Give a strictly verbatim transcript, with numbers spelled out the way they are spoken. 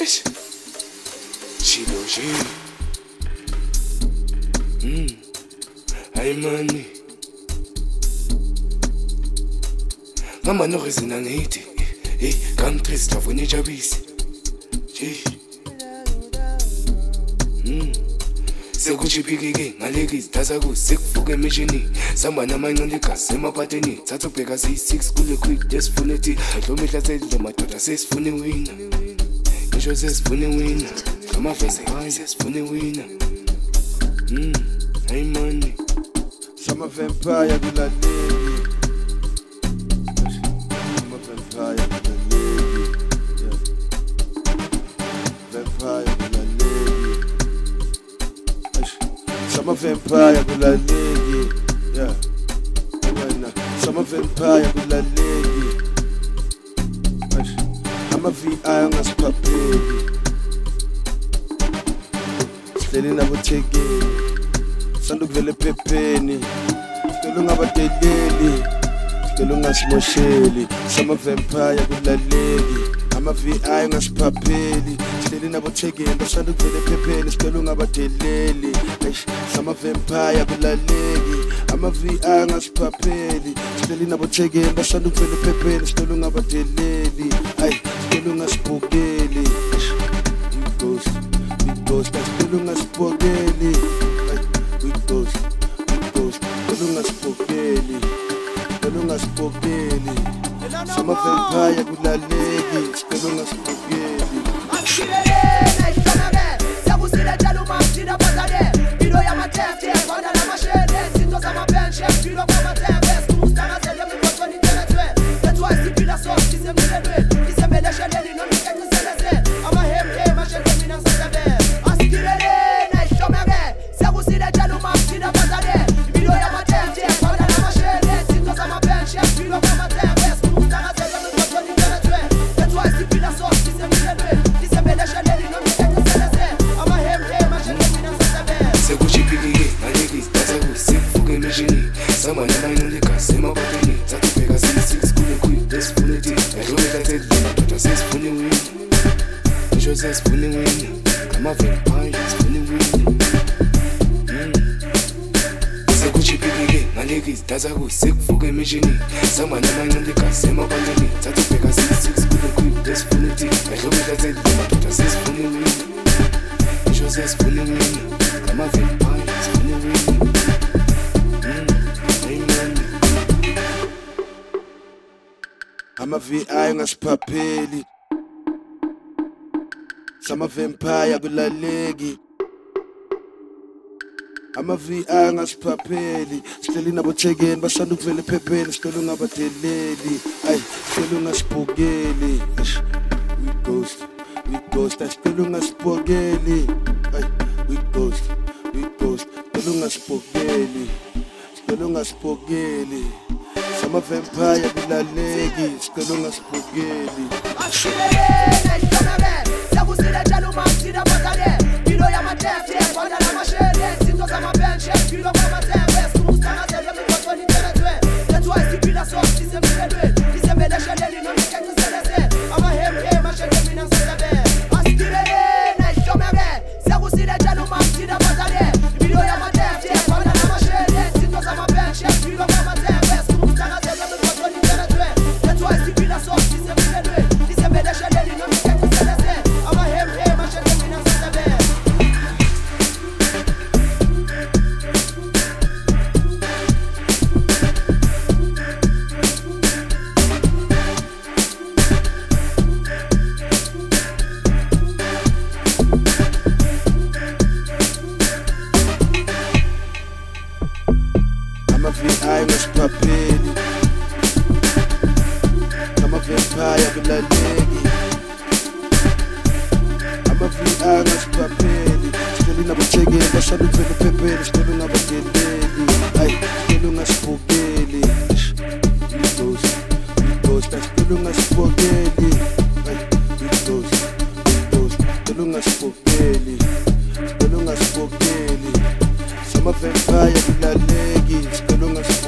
Eish. Chilo G. Mm. Hey money. Mama no reason ang hate. Hey, come trist of when you jabis. Gee. Mm. Sekuchipikike ngaleki sithatha sekufuke emishini samba namangcilika semaphatheni thatha ubheka siyi-six kule quick desifuna ethi adlomihla sedle madoda sesifuna iwina ngisho sesifuna iwina ngamavese hayi sesifuna iwina mm hey money sama vampire kulaleli sama vampire kulaleli vampire Some vampire with a lady, yeah. Some vampire with a lady. I'm a V I on a spot baby. Selling about taking. Sandu vele pepeni. Stelung about the daily. Stelung as mosheli. Some vampire with a lady. I'm a V I on a spot baby. Selling about taking. Sandu vele pepeni. Stelung about the daily. Sama vampire kulaleli ama V I ngasiphapheli sicela inabothekeni basanda ukuvela ephepheni sicela ungabadeleli ayi sicela ungasibhokeli we ghost we ghost sicela ungasibhokeli ayi we ghost we ghost sicela ungasibhokeli sicela ungasibhokeli sama vampire kulaleli sicela ungasibhokeli sekufuka emishini samba namangcilika semaphatheni thatha ubheka siyi-six kule quick desifuna ethi adlomihla sedle madoda sesifuna iwina ngisho sesifuna iwina ngama-vampire sifuna iwina hey money ama-V I ngasiphapheli sama-vampire kulaleki ama V I ngasiphapheli sicela inabothekeni basanda ukuvela ephepheni sicela ungabadeleli ayi sicela ungasibhokeli we ghost we ghost sicela ungasibhokeli ayi we ghost we ghost sicela ungasibhokeli sicela ungasibhokeli sama vampire kulaleki sicela ungasibhokeli Some of them fire, you like leggies,